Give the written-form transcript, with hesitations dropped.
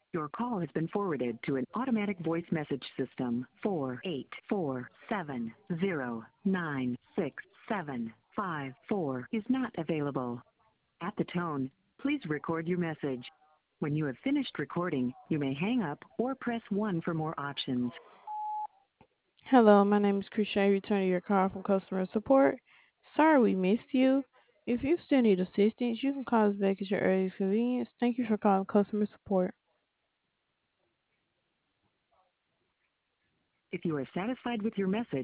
Your call has been forwarded to an automatic voice message system. 48470967754 is not available. At the tone, please record your message. When you have finished recording, you may hang up or press 1 for more options. Hello, my name is Krishay, returning your call from customer support. Sorry we missed you. If you still need assistance, you can call us back at your earliest convenience. Thank you for calling customer support. If you are satisfied with your message,